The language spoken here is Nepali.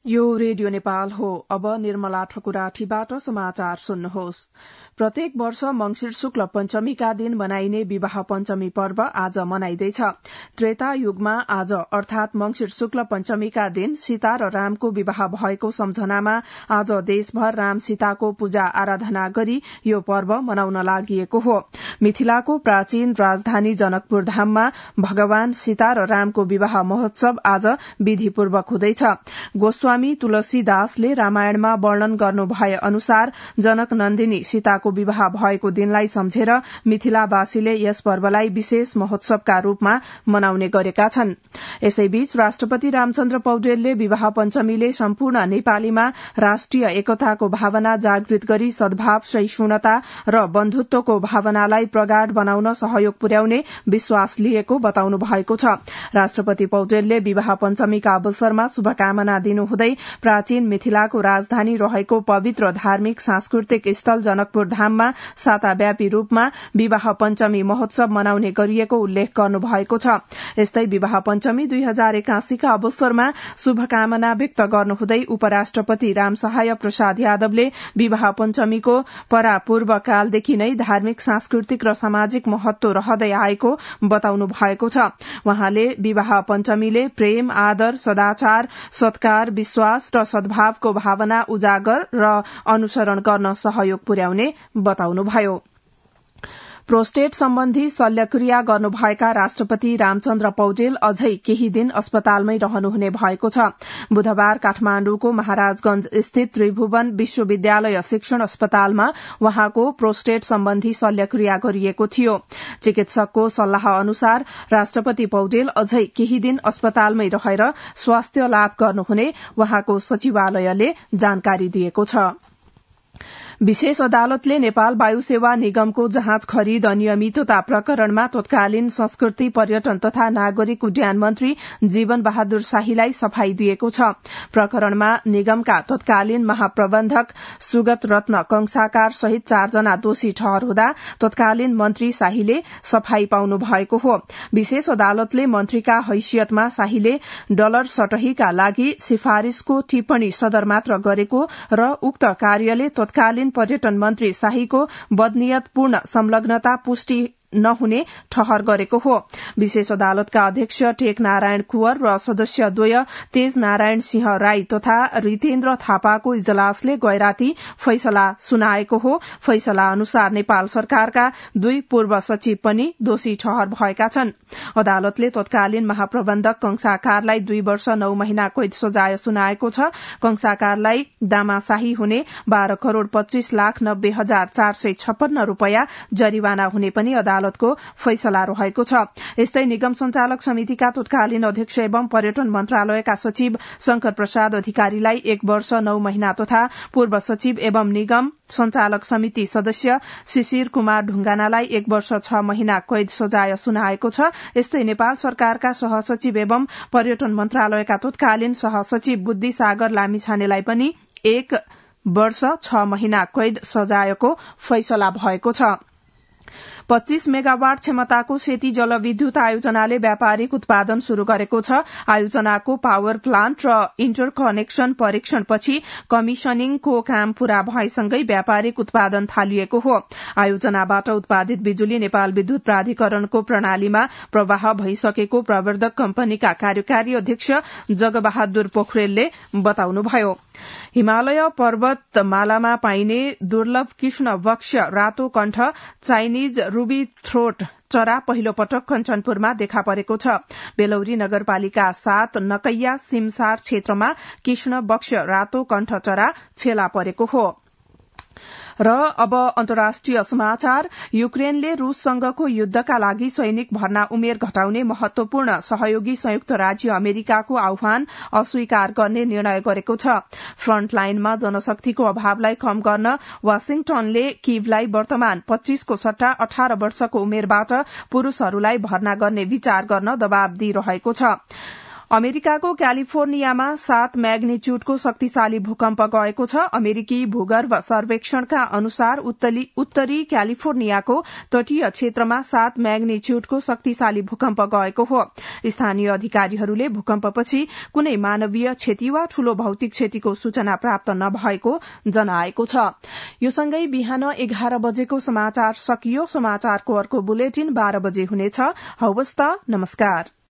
यो रेडियो नेपाल हो। अब निर्मला ठकुराठीबाट समाचार सुन्नुहोस्। प्रत्येक वर्ष मंगिर शुक्ल पञ्चमीका दिन मनाइने विवाह पञ्चमी पर्व आज मनाइँदैछ। त्रेता युगमा आज अर्थात मंगिर शुक्ल पञ्चमीका दिन सीता र रामको विवाह भएको सम्झनामा आज देशभर राम सीताको पूजा आराधना गरी यो पर्व मनाउन लागिएको हो। मिथिलाको प्राचीन राजधानी जनकपुर धाममा भगवान सीता र रामको विवाह महोत्सव आज विधिपूर्वक हुँदैछ। गोस्वामी तुलसीदासले रामायणमा वर्णन गर्नु भए अनुसार जनक नन्दिनी सीताको विवाह भएको दिनलाई सम्झेर मिथिलावासीले यस पर्वलाई विशेष महोत्सवका रूपमा मनाउने गरेका छन्। यसैबीच राष्ट्रपति रामचन्द्र पौडेलले विवाह पञ्चमीले सम्पूर्ण नेपालीमा राष्ट्रिय एकताको भावना जागृत गरी सद्भाव, सहिष्णुता र बन्धुत्वको भावनालाई प्रगाढ़ बनाउन सहयोग पुर्याउने विश्वास लिएको बताउनु भएको छ। राष्ट्रपति पौडेलले विवाह पञ्चमीका अवसरमा शुभकामना दिनुहुँदै प्राचीन मिथिलाको राजधानी रहेको पवित्र धार्मिक सांस्कृतिक स्थल जनकपुर धाममा साताव्यापी रूपमा विवाह पञ्चमी महोत्सव मनाउने गरिएको उल्लेख गर्नुभएको छ। यस्तै विवाह पञ्चमी 2081 का अवसरमा शुभकामना व्यक्त गर्नुहुँदै उपराष्ट्रपति रामसहाय प्रसाद यादवले विवाह पञ्चमीको परापूर्व कालदेखि नै धार्मिक, सांस्कृतिक र सामाजिक महत्व रहँदै आएको बताउनु भएको छ। वहाँले विवाह पञ्चमीले प्रेम, आदर, सदाचार, सत्कार, विश्वास र सद्भावको भावना उजागर र अनुसरण गर्न सहयोग पुर्याउने बताउनुभयो। प्रोस्टेट सम्बन्धी शल्यक्रिया गर्नुभएका राष्ट्रपति रामचन्द्र पौडेल अझै केही दिन अस्पतालमै रहनुहुने भएको छ। बुधबार काठमाण्डुको महाराजगंज स्थित त्रिभुवन विश्वविद्यालय शिक्षण अस्पतालमा वहाँको प्रोस्टेट सम्बन्धी शल्यक्रिया गरिएको थियो। चिकित्सकको सल्लाह अनुसार राष्ट्रपति पौडेल अझै केही दिन अस्पतालमै रहेर स्वास्थ्य लाभ गर्नुहुने वहाँको सचिवालयले जानकारी दिएको छ। विशेष अदालतले नेपाल वायु सेवा निगमको जहाज खरिद अनियमितता प्रकरणमा तत्कालीन संस्कृति, पर्यटन तथा नागरिक उड्डयन मन्त्री जीवन बहादुर शाहीलाई सफाई दिएको छ। प्रकरणमा निगमका तत्कालीन महाप्रबन्धक सुगत रत्न कंसाकार सहित 4 जना दोषी ठहर हुँदा तत्कालीन मन्त्री शाहीले सफाई पाउनु भएको हो। विशेष अदालतले मन्त्रीका हैसियतमा शाहीले डलर सटहीका लागि सिफारिशको टिप्पणी सदर मात्र गरेको र उक्त कार्यले तत्कालीन पर्यटन मन्त्री शाहीको बदनियतपूर्ण संलग्नता पुष्टि नहुने ठहर गरेको हो। विशेष अदालतका अध्यक्ष टेक नारायण कुँवर र सदस्य द्वय तेज नारायण सिंह राई तथा रितेन्द्र थापाको इजलासले गैराती फैसला सुनाएको हो। फैसला अनुसार नेपाल सरकारका 2 पूर्व सचिव पनि दोषी ठहर भएका छन्। अदालतले तत्कालीन महाप्रबन्धक कंसाकारलाई 2 वर्ष 9 महिना कैद सजाय सुनाएको छ। कंसाकारलाई दामाशाही हुने 12 करोड़ 25 लाख 90,456 रूपियाँ जरिवाना हुने पनि अदालतको फैसला रहेको छ। यस्तै निगम संचालक समितिका तत्कालीन अध्यक्ष एवं पर्यटन मन्त्रालयका सचिव शंकर प्रसाद अधिकारीलाई 1 वर्ष 9 महिना तथा पूर्व सचिव एवं निगम संचालक समिति सदस्य शिशिर कुमार ढुंगानालाई 1 वर्ष 6 महिना कैद सजाय सुनाएको छ। यस्तै नेपाल सरकारका सहसचिव एवं पर्यटन मन्त्रालयका तत्कालीन सहसचिव बुद्धि सागर लामिछानेलाई पनि 1 वर्ष 6 महिना कैद सजायको फैसला भएको छ। 25 मेगावाट क्षमताको सेती जलविद्युत आयोजनाले व्यापारिक उत्पादन शुरू गरेको छ। आयोजनाको पावर प्लान्ट र इन्टरकनेक्सन परीक्षणपछि कमिशनिङको काम पूरा भएसँगै व्यापारिक उत्पादन थालिएको हो। आयोजनाबाट उत्पादित बिजुली नेपाल विद्युत प्राधिकरणको प्रणालीमा प्रवाह भइसकेको प्रवर्धक कम्पनीका कार्यकारी अध्यक्ष जगबहादुर पोखरेलले बताउनुभयो। हिमालय पर्वतमालामा पाइने दुर्लभ कृष्ण वक्ष रातो कण्ठ चाइनिज रूबी थ्रोट चरा पहिलो पटक कञ्चनपुरमा देखा परेको छ। बेलौरी नगरपालिका 7 नकैया सिमसार क्षेत्रमा कृष्ण वक्ष रातो कण्ठ चरा फेला परेको हो। र अब अन्तर्राष्ट्रिय समाचार। युक्रेनले रूससँगको युद्धका लागि सैनिक भर्ना उमेर घटाउने महत्वपूर्ण सहयोगी संयुक्त राज्य अमेरिकाको आह्वान अस्वीकार गर्ने निर्णय गरेको छ। फ्रन्टलाइनमा जनशक्तिको अभावलाई कम गर्न वाशिंगटनले कीवलाई वर्तमान 25 को सट्टा 18 वर्षको उमेरबाट पुरूषहरूलाई भर्ना गर्ने विचार गर्न दबाव दिइरहेको छ। अमेरिकाको क्यालिफोर्नियामा 7 म्याग्निच्युडको शक्तिशाली भूकम्प गएको छ। अमेरिकी भूगर्भ सर्वेक्षणका अनुसार उत्तरी क्यालिफोर्नियाको तटीय क्षेत्रमा 7 म्याग्निच्युडको शक्तिशाली भूकम्प गएको हो। स्थानीय अधिकारीहरूले भूकम्पपछि कुनै मानवीय क्षति वा ठूलो भौतिक क्षतिको सूचना प्राप्त नभएको जनाएको छ। यो सँगै बिहान 11 बजेको समाचार सकियो। समाचारको अर्को बुलेटिन 12 बजे हुनेछ। हवस् त, नमस्कार।